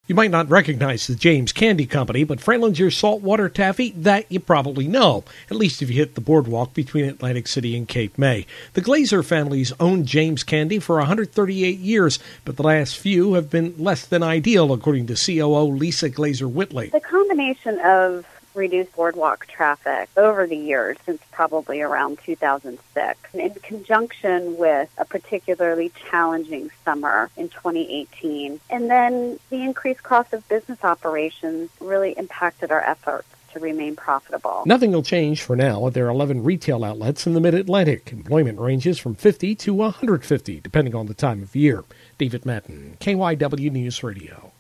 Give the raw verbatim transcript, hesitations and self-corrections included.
You might not recognize the James Candy Company, but Fralinger's saltwater taffy, that you probably know, at least if you hit the boardwalk between Atlantic City and Cape May. The Glazer family's owned James Candy for one hundred thirty-eight years, but the last few have been less than ideal, according to C O O Lisa Glazer Whitley. The combination of reduced boardwalk traffic over the years, since probably around two thousand six, in conjunction with a particularly challenging summer in twenty eighteen. And then the increased cost of business operations really impacted our efforts to remain profitable. Nothing will change for now at their eleven retail outlets in the Mid-Atlantic. Employment ranges from fifty to one hundred fifty, depending on the time of year. David Madden, K Y W News Radio.